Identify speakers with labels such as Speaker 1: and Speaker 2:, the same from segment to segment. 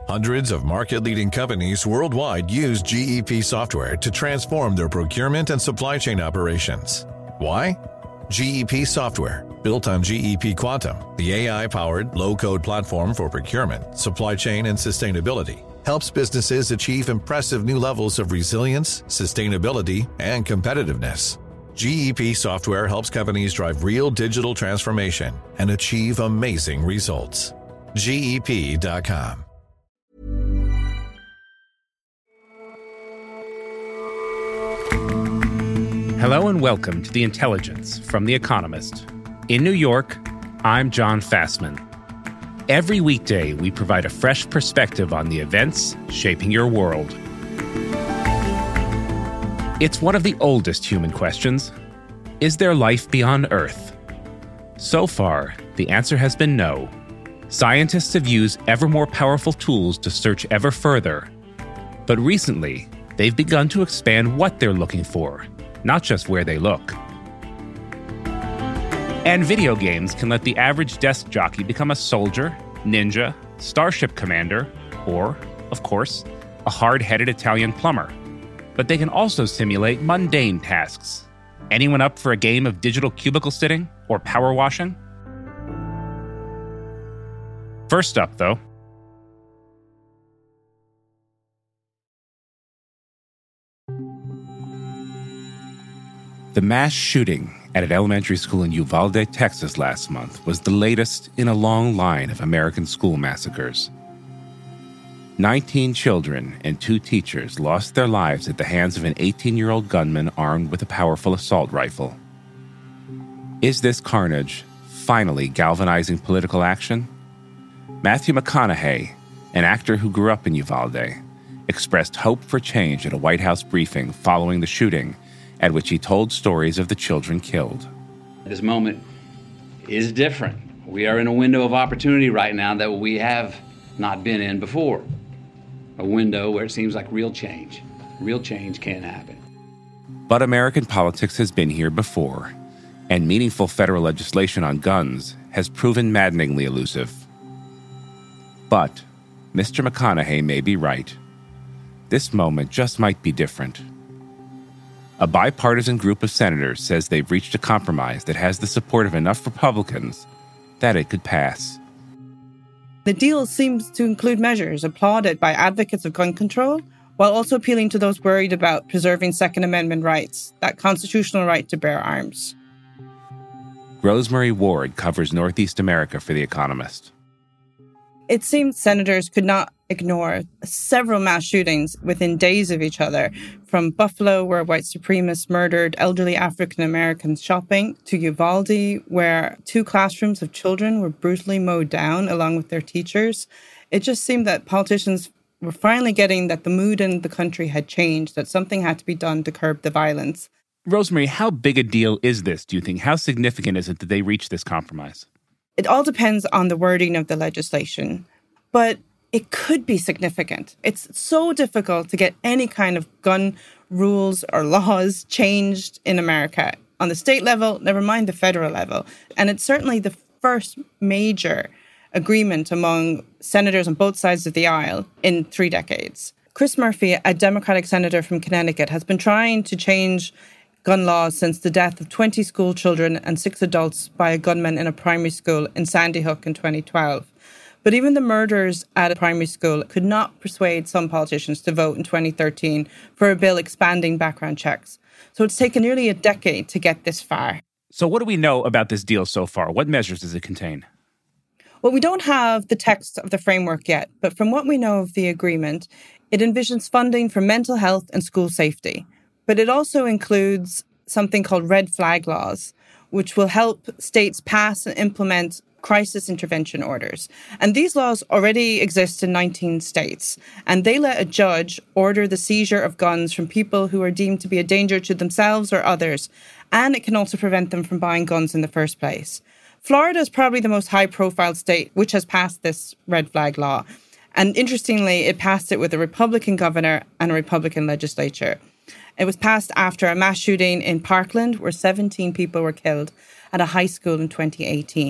Speaker 1: Hundreds of market-leading companies worldwide use GEP software to transform their procurement and supply chain operations. Why? GEP software, built on GEP Quantum, the AI-powered low-code platform for procurement, supply chain, and sustainability, helps businesses achieve impressive new levels of resilience, sustainability, and competitiveness. GEP software helps companies drive real digital transformation and achieve amazing results. GEP.com.
Speaker 2: Hello and welcome to The Intelligence from The Economist. In New York, I'm John Fassman. Every weekday, we provide a fresh perspective on the events shaping your world. It's one of the oldest human questions. Is there life beyond Earth? So far, the answer has been no. Scientists have used ever more powerful tools to search ever further. But recently, they've begun to expand what they're looking for, not just where they look. And video games can let the average desk jockey become a soldier, ninja, starship commander, or, of course, a hard-headed Italian plumber. But they can also simulate mundane tasks. Anyone up for a game of digital cubicle sitting or power washing? First up, though, the mass shooting at an elementary school in Uvalde, Texas last month was the latest in a long line of American school massacres. 19 children and 2 teachers lost their lives at the hands of an 18-year-old gunman armed with a powerful assault rifle. Is this carnage finally galvanizing political action? Matthew McConaughey, an actor who grew up in Uvalde, expressed hope for change at a White House briefing following the shooting, at which he told stories of the children killed.
Speaker 3: This moment is different. We are in a window of opportunity right now that we have not been in before. A window where it seems like real change can happen.
Speaker 2: But American politics has been here before, and meaningful federal legislation on guns has proven maddeningly elusive. But Mr. McConaughey may be right. This moment just might be different. A bipartisan group of senators says they've reached a compromise that has the support of enough Republicans that it could pass.
Speaker 4: The deal seems to include measures applauded by advocates of gun control, while also appealing to those worried about preserving Second Amendment rights, that constitutional right to bear arms.
Speaker 2: Rosemary Ward covers Northeast America for The Economist.
Speaker 4: It seems senators could not ignore several mass shootings within days of each other, from Buffalo, where white supremacists murdered elderly African Americans shopping, to Uvalde, where 2 classrooms of children were brutally mowed down along with their teachers. It just seemed that politicians were finally getting that the mood in the country had changed, that something had to be done to curb the violence.
Speaker 2: Rosemary, how big a deal is this, do you think? How significant is it that they reached this compromise?
Speaker 4: It all depends on the wording of the legislation, but it could be significant. It's so difficult to get any kind of gun rules or laws changed in America on the state level, never mind the federal level. And it's certainly the first major agreement among senators on both sides of the aisle in 3 decades. Chris Murphy, a Democratic senator from Connecticut, has been trying to change gun laws since the death of 20 school children and 6 adults by a gunman in a primary school in Sandy Hook in 2012. But even the murders at a primary school could not persuade some politicians to vote in 2013 for a bill expanding background checks. So it's taken nearly a decade to get this far.
Speaker 2: So what do we know about this deal so far? What measures does it contain?
Speaker 4: Well, we don't have the text of the framework yet, but from what we know of the agreement, it envisions funding for mental health and school safety. But it also includes something called red flag laws, which will help states pass and implement crisis intervention orders. And these laws already exist in 19 states, and they let a judge order the seizure of guns from people who are deemed to be a danger to themselves or others, and it can also prevent them from buying guns in the first place. Florida is probably the most high-profile state which has passed this red flag law. And interestingly, it passed it with a Republican governor and a Republican legislature. It was passed after a mass shooting in Parkland where 17 people were killed at a high school in 2018.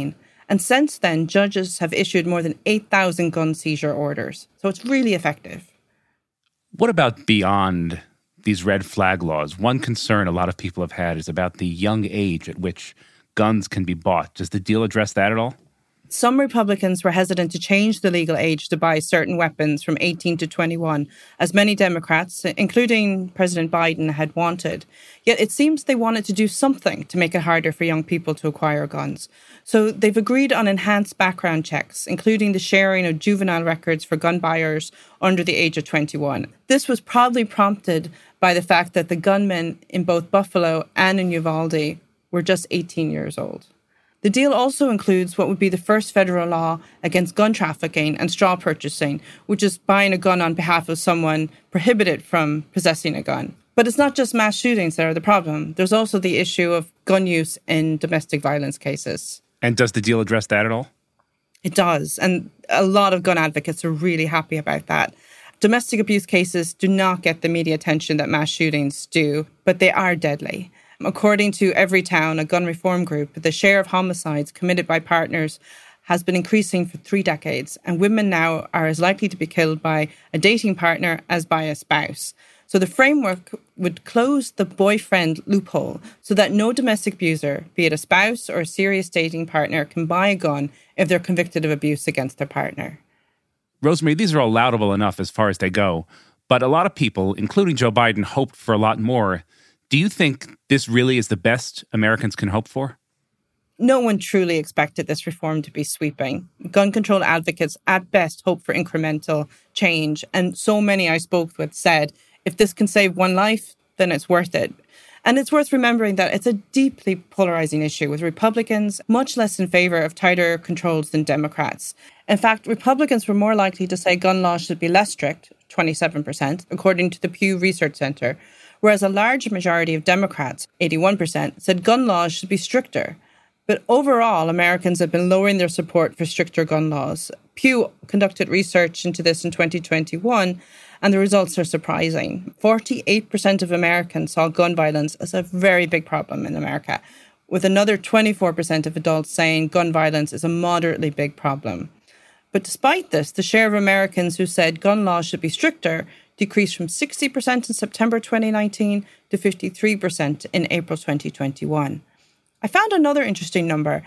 Speaker 4: And since then, judges have issued more than 8,000 gun seizure orders. So it's really effective.
Speaker 2: What about beyond these red flag laws? One concern a lot of people have had is about the young age at which guns can be bought. Does the deal address that at all?
Speaker 4: Some Republicans were hesitant to change the legal age to buy certain weapons from 18 to 21, as many Democrats, including President Biden, had wanted. Yet it seems they wanted to do something to make it harder for young people to acquire guns. So they've agreed on enhanced background checks, including the sharing of juvenile records for gun buyers under the age of 21. This was probably prompted by the fact that the gunmen in both Buffalo and in Uvalde were just 18 years old. The deal also includes what would be the first federal law against gun trafficking and straw purchasing, which is buying a gun on behalf of someone prohibited from possessing a gun. But it's not just mass shootings that are the problem. There's also the issue of gun use in domestic violence cases.
Speaker 2: And does the deal address that at all?
Speaker 4: It does. And a lot of gun advocates are really happy about that. Domestic abuse cases do not get the media attention that mass shootings do, but they are deadly. According to Everytown, a gun reform group, the share of homicides committed by partners has been increasing for 3 decades, and women now are as likely to be killed by a dating partner as by a spouse. So the framework would close the boyfriend loophole so that no domestic abuser, be it a spouse or a serious dating partner, can buy a gun if they're convicted of abuse against their partner.
Speaker 2: Rosemary, these are all laudable enough as far as they go, but a lot of people, including Joe Biden, hoped for a lot more. Do you think this really is the best Americans can hope for?
Speaker 4: No one truly expected this reform to be sweeping. Gun control advocates at best hope for incremental change. And so many I spoke with said, if this can save one life, then it's worth it. And it's worth remembering that it's a deeply polarizing issue, with Republicans much less in favor of tighter controls than Democrats. In fact, Republicans were more likely to say gun laws should be less strict, 27%, according to the Pew Research Center, whereas a large majority of Democrats, 81%, said gun laws should be stricter. But overall, Americans have been lowering their support for stricter gun laws. Pew conducted research into this in 2021, and the results are surprising. 48% of Americans saw gun violence as a very big problem in America, with another 24% of adults saying gun violence is a moderately big problem. But despite this, the share of Americans who said gun laws should be stricter decreased from 60% in September 2019 to 53% in April 2021. I found another interesting number.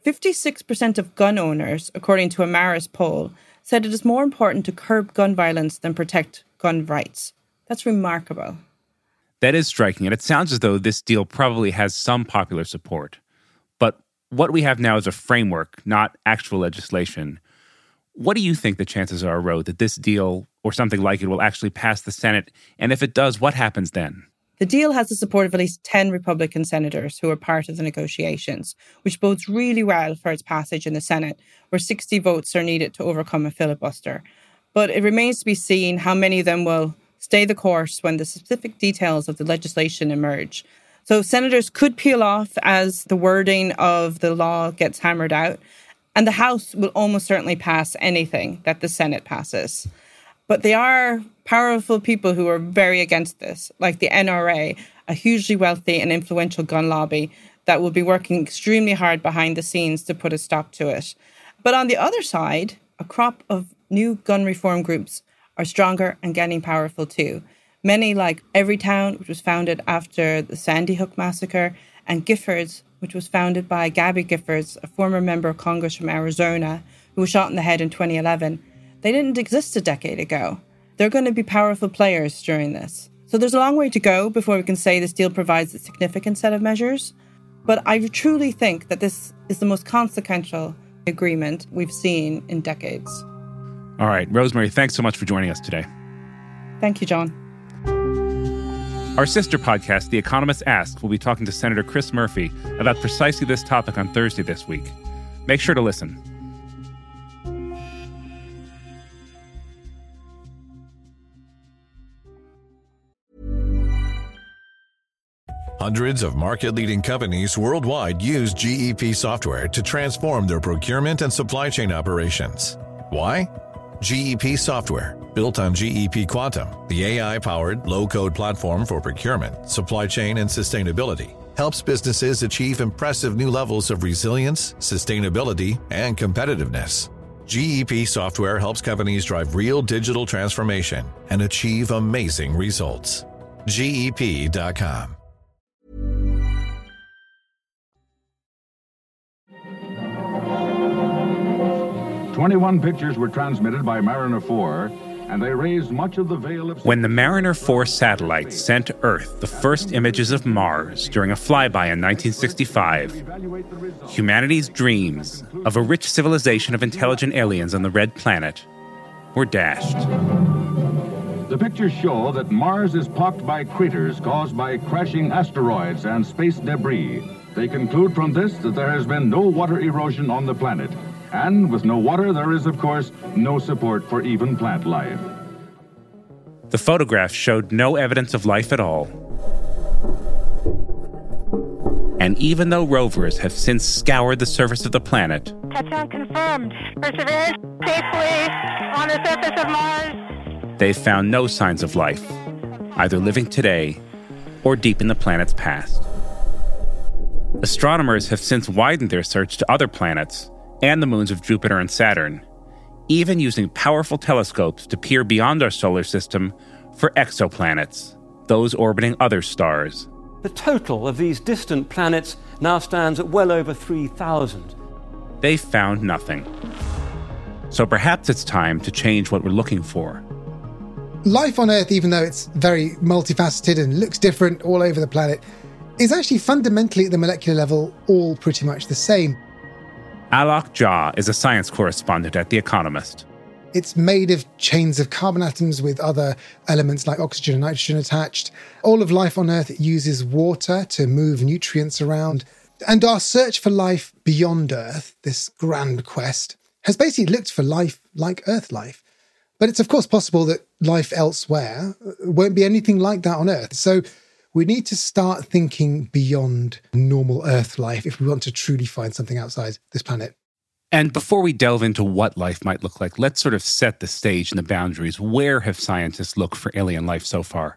Speaker 4: 56% of gun owners, according to a Marist poll, said it is more important to curb gun violence than protect gun rights. That's remarkable.
Speaker 2: That is striking, and it sounds as though this deal probably has some popular support. But what we have now is a framework, not actual legislation. What do you think the chances are, Ro, that this deal or something like it will actually pass the Senate? And if it does, what happens then?
Speaker 4: The deal has the support of at least 10 Republican senators who are part of the negotiations, which bodes really well for its passage in the Senate, where 60 votes are needed to overcome a filibuster. But it remains to be seen how many of them will stay the course when the specific details of the legislation emerge. So senators could peel off as the wording of the law gets hammered out, and the House will almost certainly pass anything that the Senate passes. But they are powerful people who are very against this, like the NRA, a hugely wealthy and influential gun lobby that will be working extremely hard behind the scenes to put a stop to it. But on the other side, a crop of new gun reform groups are stronger and getting powerful too. Many, like Everytown, which was founded after the Sandy Hook massacre, and Giffords, which was founded by Gabby Giffords, a former member of Congress from Arizona, who was shot in the head in 2011. They didn't exist a decade ago. They're going to be powerful players during this. So there's a long way to go before we can say this deal provides a significant set of measures. But I truly think that this is the most consequential agreement we've seen in decades.
Speaker 2: All right, Rosemary, thanks so much for joining us today.
Speaker 4: Thank you, John.
Speaker 2: Our sister podcast, The Economist Asks, will be talking to Senator Chris Murphy about precisely this topic on Thursday this week. Make sure to listen.
Speaker 1: Hundreds of market-leading companies worldwide use GEP software to transform their procurement and supply chain operations. Why? GEP software, built on GEP Quantum, the AI-powered low-code platform for procurement, supply chain, and sustainability, helps businesses achieve impressive new levels of resilience, sustainability, and competitiveness. GEP Software helps companies drive real digital transformation and achieve amazing results. GEP.com.
Speaker 5: "21 pictures were transmitted by Mariner 4, and they raised much of the veil of..."
Speaker 2: When the Mariner 4 satellite sent to Earth the first images of Mars during a flyby in 1965, humanity's dreams of a rich civilization of intelligent aliens on the Red Planet were dashed.
Speaker 5: The pictures show that Mars is pocked by craters caused by crashing asteroids and space debris. They conclude from this that there has been no water erosion on the planet. And with no water, there is, of course, no support for even plant life.
Speaker 2: The photographs showed no evidence of life at all. And even though rovers have since scoured the surface of the planet,
Speaker 6: touchdown confirmed. Perseverance safely on the surface of Mars.
Speaker 2: they've found no signs of life, either living today or deep in the planet's past. Astronomers have since widened their search to other planets and the moons of Jupiter and Saturn, even using powerful telescopes to peer beyond our solar system for exoplanets, those orbiting other stars.
Speaker 7: The total of these distant planets now stands at well over 3,000.
Speaker 2: They've found nothing. So perhaps it's time to change what we're looking for.
Speaker 8: Life on Earth, even though it's very multifaceted and looks different all over the planet, is actually fundamentally at the molecular level all pretty much the same.
Speaker 2: Alok Jha is a science correspondent at The Economist.
Speaker 8: It's made of chains of carbon atoms with other elements like oxygen and nitrogen attached. All of life on Earth uses water to move nutrients around. And our search for life beyond Earth, this grand quest, has basically looked for life like Earth life. But it's of course possible that life elsewhere won't be anything like that on Earth. So we need to start thinking beyond normal Earth life if we want to truly find something outside this planet.
Speaker 2: And before we delve into what life might look like, let's sort of set the stage and the boundaries. Where have scientists looked for alien life so far?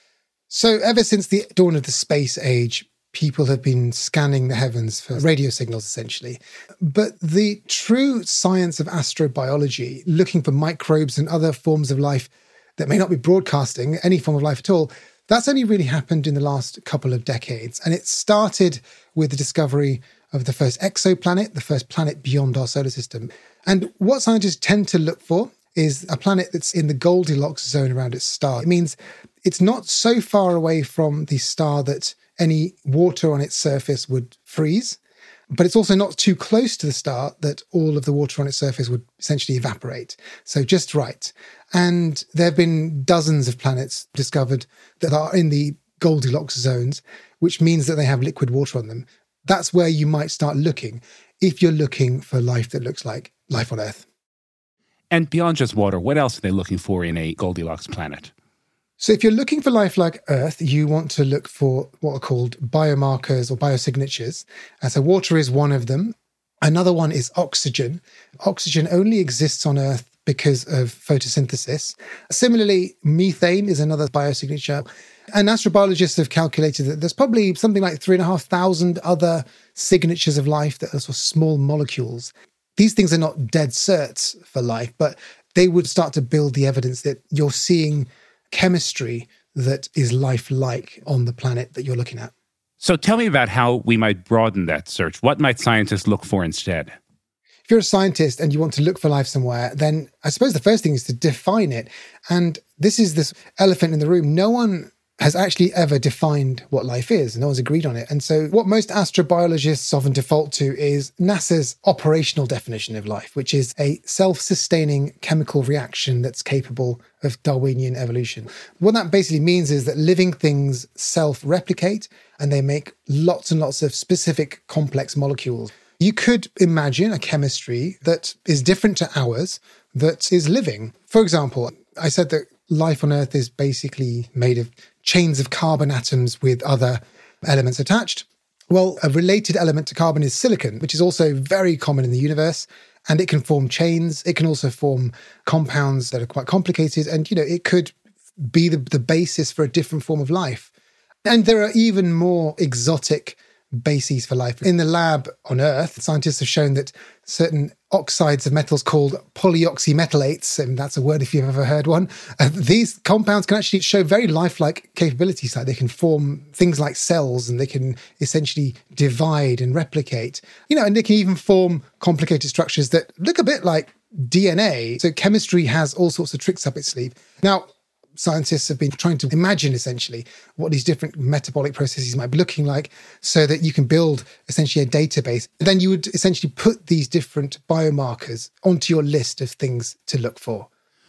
Speaker 8: So ever since the dawn of the space age, people have been scanning the heavens for radio signals, essentially. But the true science of astrobiology, looking for microbes and other forms of life that may not be broadcasting any form of life at all, that's only really happened in the last couple of decades. And it started with the discovery of the first exoplanet, the first planet beyond our solar system. And what scientists tend to look for is a planet that's in the Goldilocks zone around its star. It means it's not so far away from the star that any water on its surface would freeze, but it's also not too close to the star that all of the water on its surface would essentially evaporate. So just right. And there have been dozens of planets discovered that are in the Goldilocks zones, which means that they have liquid water on them. That's where you might start looking if you're looking for life that looks like life on Earth.
Speaker 2: And beyond just water, what else are they looking for in a Goldilocks planet?
Speaker 8: So if you're looking for life like Earth, you want to look for what are called biomarkers or biosignatures. And so water is one of them. Another one is oxygen. Oxygen only exists on Earth because of photosynthesis. Similarly, methane is another biosignature. And astrobiologists have calculated that there's probably something like 3,500 other signatures of life that are sort of small molecules. These things are not dead certs for life, but they would start to build the evidence that you're seeing chemistry that is life-like on the planet that you're looking at.
Speaker 2: So tell me about how we might broaden that search. What might scientists look for instead?
Speaker 8: If you're a scientist and you want to look for life somewhere, then I suppose the first thing is to define it. And this is this elephant in the room. No one has actually ever defined what life is. No one's agreed on it. And so what most astrobiologists often default to is NASA's operational definition of life, which is a self-sustaining chemical reaction that's capable of Darwinian evolution. What that basically means is that living things self-replicate and they make lots and lots of specific complex molecules. You could imagine a chemistry that is different to ours, that is living. For example, I said that life on Earth is basically made of chains of carbon atoms with other elements attached. Well, a related element to carbon is silicon, which is also very common in the universe, and it can form chains. It can also form compounds that are quite complicated, and it could be the basis for a different form of life. And there are even more exotic bases for life. In the lab on Earth, scientists have shown that certain oxides of metals called polyoxymetallates, and that's a word if you've ever heard one, these compounds can actually show very lifelike capabilities. Like they can form things like cells, and they can essentially divide and replicate, and they can even form complicated structures that look a bit like DNA. So chemistry has all sorts of tricks up its sleeve. Now, scientists have been trying to imagine essentially what these different metabolic processes might be looking like so that you can build essentially a database. Then you would essentially put these different biomarkers onto your list of things to look for.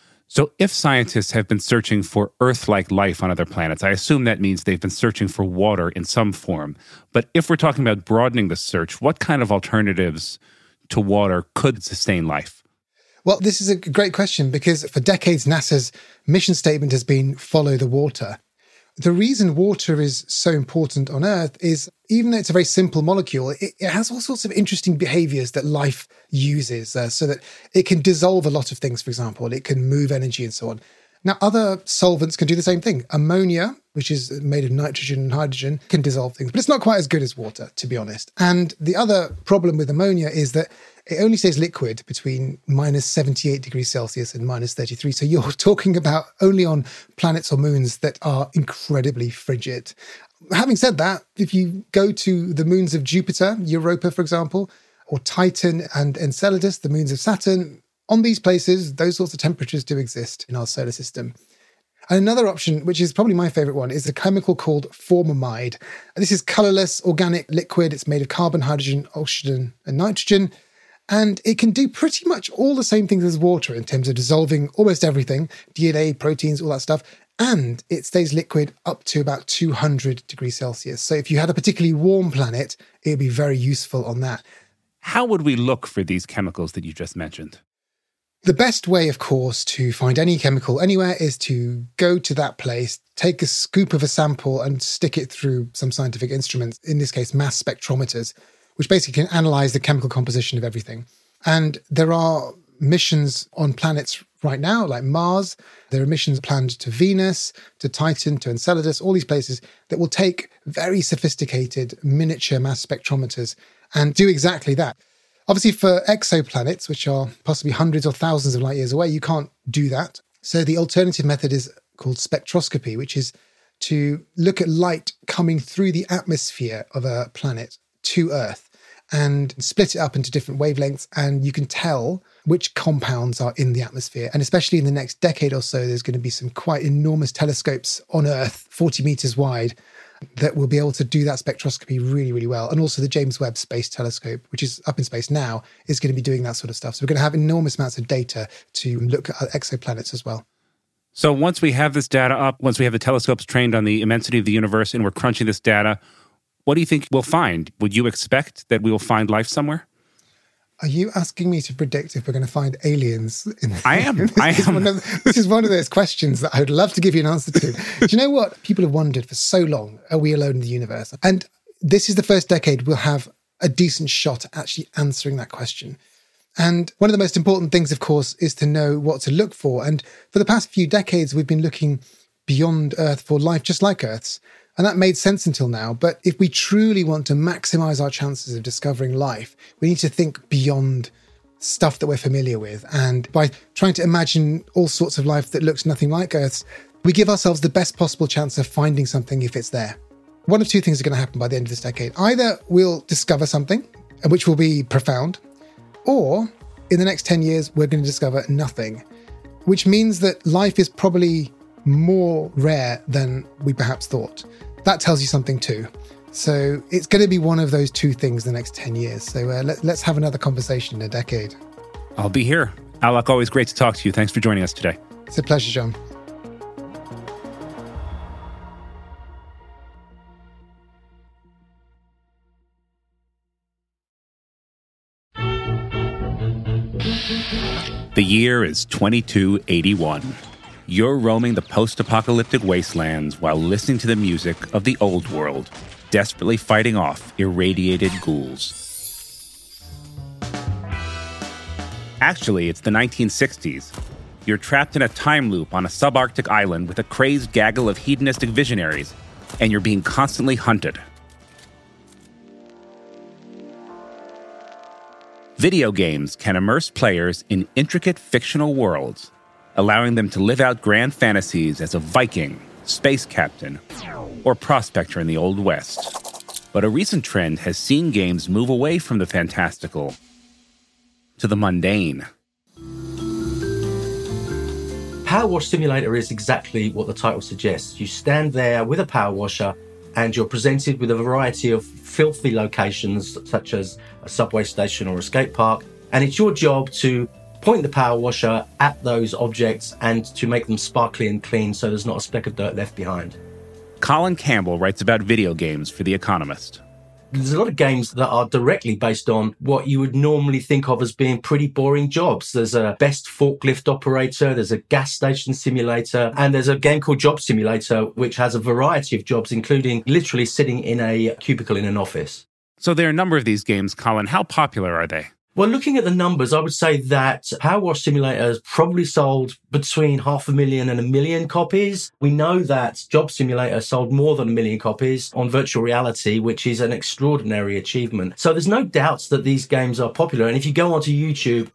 Speaker 2: So if scientists have been searching for Earth-like life on other planets, I assume that means they've been searching for water in some form. But if we're talking about broadening the search, what kind of alternatives to water could sustain life?
Speaker 8: Well, this is a great question because for decades, NASA's mission statement has been follow the water. The reason water is so important on Earth is even though it's a very simple molecule, it has all sorts of interesting behaviors that life uses so that it can dissolve a lot of things, for example. It can move energy and so on. Now, other solvents can do the same thing. Ammonia, which is made of nitrogen and hydrogen, can dissolve things, but it's not quite as good as water, to be honest. And the other problem with ammonia is that it only stays liquid between minus 78 degrees Celsius and minus 33. So you're talking about only on planets or moons that are incredibly frigid. Having said that, if you go to the moons of Jupiter, Europa, for example, or Titan and Enceladus, the moons of Saturn, on these places, those sorts of temperatures do exist in our solar system. And another option, which is probably my favorite one, is a chemical called formamide. This is colorless, organic liquid. It's made of carbon, hydrogen, oxygen, and nitrogen. And it can do pretty much all the same things as water in terms of dissolving almost everything, DNA, proteins, all that stuff. And it stays liquid up to about 200 degrees Celsius. So if you had a particularly warm planet, it would be very useful on that.
Speaker 2: How would we look for these chemicals that you just mentioned?
Speaker 8: The best way, of course, to find any chemical anywhere is to go to that place, take a scoop of a sample and stick it through some scientific instruments, in this case, mass spectrometers, which basically can analyze the chemical composition of everything. And there are missions on planets right now, like Mars. There are missions planned to Venus, to Titan, to Enceladus, all these places that will take very sophisticated miniature mass spectrometers and do exactly that. Obviously, for exoplanets, which are possibly hundreds or thousands of light years away, you can't do that. So the alternative method is called spectroscopy, which is to look at light coming through the atmosphere of a planet to Earth and split it up into different wavelengths. And you can tell which compounds are in the atmosphere. And especially in the next decade or so, there's going to be some quite enormous telescopes on Earth, 40 meters wide, that will be able to do that spectroscopy really, really well. And also the James Webb Space Telescope, which is up in space now, is going to be doing that sort of stuff. So we're going to have enormous amounts of data to look at exoplanets as well.
Speaker 2: So once we have this data up, once we have the telescopes trained on the immensity of the universe and we're crunching this data, what do you think we'll find? Would you expect that we will find life somewhere?
Speaker 8: Are you asking me to predict if we're going to find aliens?
Speaker 2: I am.
Speaker 8: This is one of those questions that I would love to give you an answer to. Do you know what? People have wondered for so long, are we alone in the universe? And this is the first decade we'll have a decent shot at actually answering that question. And one of the most important things, of course, is to know what to look for. And for the past few decades, we've been looking beyond Earth for life just like Earth's. And that made sense until now. But if we truly want to maximize our chances of discovering life, we need to think beyond stuff that we're familiar with. And by trying to imagine all sorts of life that looks nothing like Earth's, we give ourselves the best possible chance of finding something if it's there. One of two things are going to happen by the end of this decade. Either we'll discover something, which will be profound, or in the next 10 years, we're going to discover nothing, which means that life is probably more rare than we perhaps thought. That tells you something too. So it's going to be one of those two things in the next 10 years. So let's have another conversation in a decade.
Speaker 2: I'll be here. Alok, always great to talk to you. Thanks for joining us today.
Speaker 8: It's a pleasure, John.
Speaker 2: The year is 2281. You're roaming the post-apocalyptic wastelands while listening to the music of the old world, desperately fighting off irradiated ghouls. Actually, it's the 1960s. You're trapped in a time loop on a subarctic island with a crazed gaggle of hedonistic visionaries, and you're being constantly hunted. Video games can immerse players in intricate fictional worlds, allowing them to live out grand fantasies as a Viking, space captain, or prospector in the Old West. But a recent trend has seen games move away from the fantastical to the mundane.
Speaker 9: Power Wash Simulator is exactly what the title suggests. You stand there with a power washer and you're presented with a variety of filthy locations, such as a subway station or a skate park, and it's your job to point the power washer at those objects and to make them sparkly and clean so there's not a speck of dirt left behind.
Speaker 2: Colin Campbell writes about video games for The Economist.
Speaker 9: There's a lot of games that are directly based on what you would normally think of as being pretty boring jobs. There's a best forklift operator, there's a gas station simulator, and there's a game called Job Simulator, which has a variety of jobs, including literally sitting in a cubicle in an office.
Speaker 2: So there are a number of these games, Colin. How popular are they?
Speaker 9: Well, looking at the numbers, I would say that Power Wash Simulator has probably sold between 500,000 and 1 million copies. We know that Job Simulator sold more than 1 million copies on virtual reality, which is an extraordinary achievement. So there's no doubts that these games are popular. And if you go onto YouTube...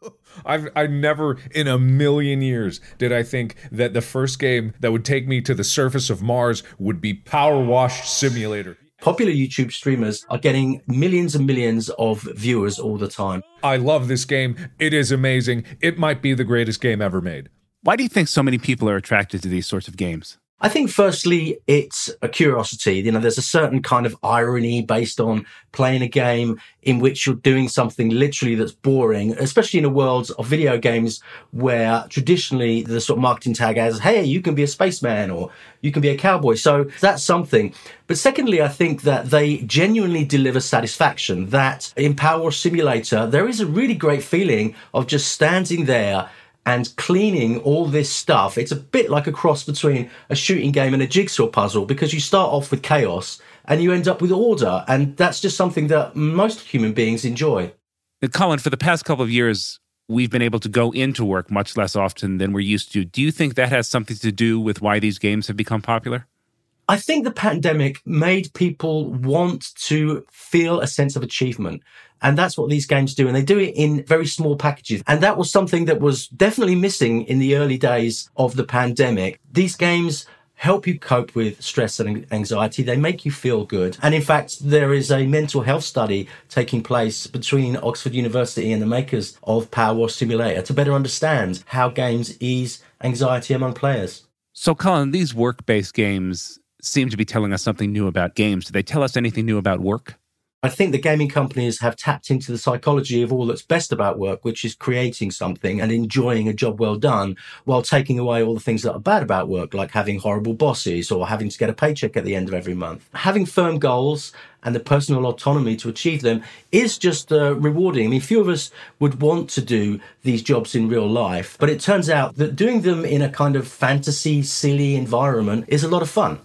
Speaker 10: I never in a million years did I think that the first game that would take me to the surface of Mars would be Power Wash Simulator.
Speaker 9: Popular YouTube streamers are getting millions and millions of viewers all the time.
Speaker 10: I love this game. It is amazing. It might be the greatest game ever made.
Speaker 2: Why do you think so many people are attracted to these sorts of games?
Speaker 9: I think firstly, it's a curiosity. You know, there's a certain kind of irony based on playing a game in which you're doing something literally that's boring, especially in a world of video games where traditionally the sort of marketing tag is, hey, you can be a spaceman or you can be a cowboy. So that's something. But secondly, I think that they genuinely deliver satisfaction, that in Power Wash Simulator, there is a really great feeling of just standing there and cleaning all this stuff. It's a bit like a cross between a shooting game and a jigsaw puzzle, because you start off with chaos and you end up with order. And that's just something that most human beings enjoy.
Speaker 2: Colin, for the past couple of years, we've been able to go into work much less often than we're used to. Do you think that has something to do with why these games have become popular?
Speaker 9: I think the pandemic made people want to feel a sense of achievement. And that's what these games do. And they do it in very small packages. And that was something that was definitely missing in the early days of the pandemic. These games help you cope with stress and anxiety. They make you feel good. And in fact, there is a mental health study taking place between Oxford University and the makers of Power Wash Simulator to better understand how games ease anxiety among players.
Speaker 2: So, Colin, these work-based games seem to be telling us something new about games. Do they tell us anything new about work?
Speaker 9: I think the gaming companies have tapped into the psychology of all that's best about work, which is creating something and enjoying a job well done, while taking away all the things that are bad about work, like having horrible bosses or having to get a paycheck at the end of every month. Having firm goals and the personal autonomy to achieve them is just rewarding. I mean, few of us would want to do these jobs in real life, but it turns out that doing them in a kind of fantasy, silly environment is a lot of fun.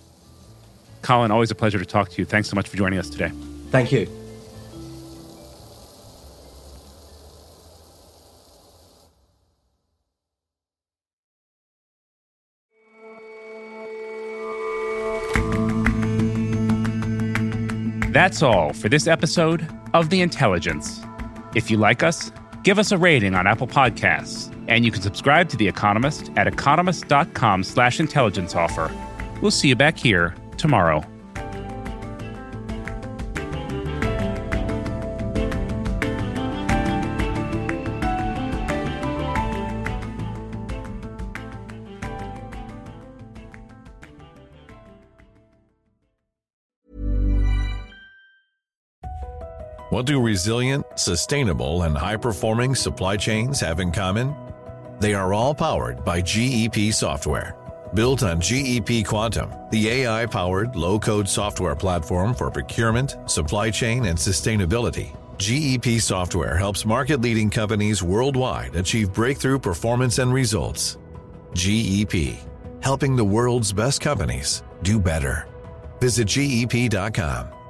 Speaker 2: Colin, always a pleasure to talk to you. Thanks so much for joining us today.
Speaker 9: Thank you.
Speaker 2: That's all for this episode of The Intelligence. If you like us, give us a rating on Apple Podcasts, and you can subscribe to The Economist at economist.com/intelligence offer. We'll see you back here tomorrow.
Speaker 1: What do resilient, sustainable, and high-performing supply chains have in common? They are all powered by GEP software. Built on GEP Quantum, the AI-powered low-code software platform for procurement, supply chain, and sustainability, GEP software helps market-leading companies worldwide achieve breakthrough performance and results. GEP, helping the world's best companies do better. Visit GEP.com